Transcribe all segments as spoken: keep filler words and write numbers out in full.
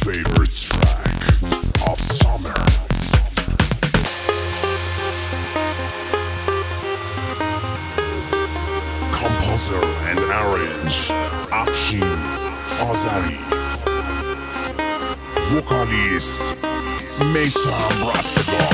favorite track of summer. Composer and arrange Afshin Azari. Vocalist Meysam Rastegar.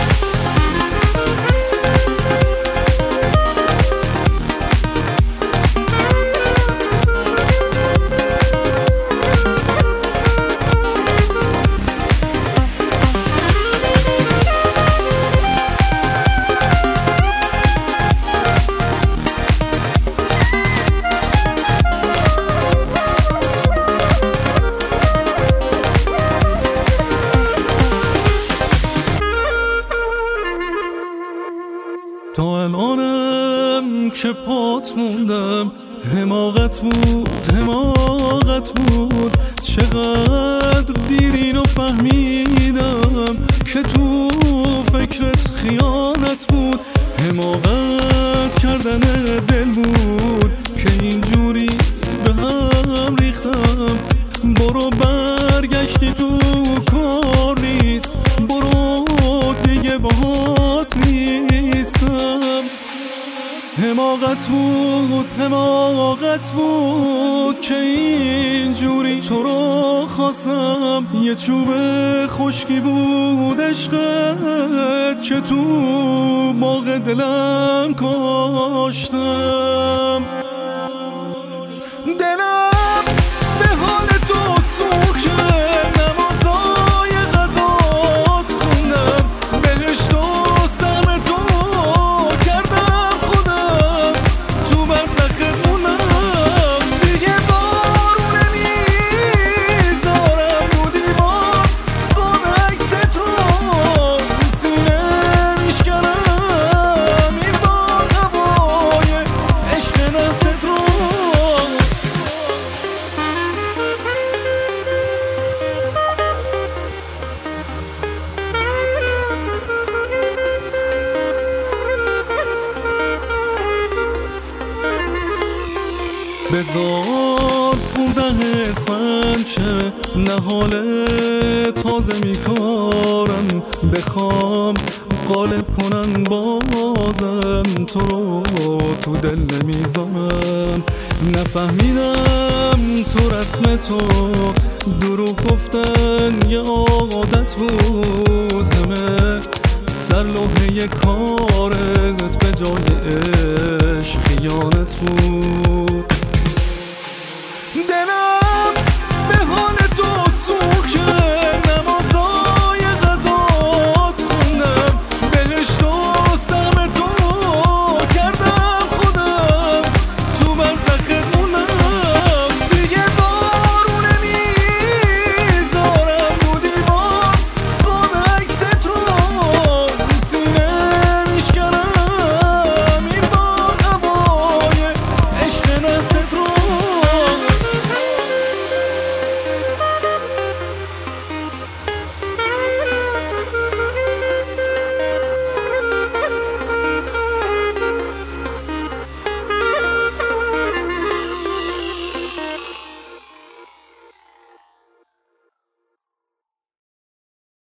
تا الانم که پات موندم، حماقت بود حماقت بود. چقدر دیر اینو فهمیدم که تو فکرت خیانت بود. حماقت کردن دل بود که اینجوری به هم ریختم. برو برگشتی تو کار نیست، برو دیگه باهات نیستم. حماقت بود حماقت بود که اینجوری تو رو خواستم. یه چوب خشکی بود عشقت که تو باغ دلم کاشتم. دلم به حال تو سوخت، نمازای غذات خوندم، بهشت و سم تو کردم خودم، تو برزخت موندم. دیگه بارو نمیذارم رو دیوار، قاب عکست رو سینه میشکنم. این بار هوای عشق نست رو بذار بوده اسفند شه، نه حال تازه میکارم. بخوام غالب کنن بازم تو رو تو دل نمیذارم. نفهمیدم تو رسم تو دروغ گفتن یه عادت بود. همه سر لوحه کارت به جای عشق خیانت بود.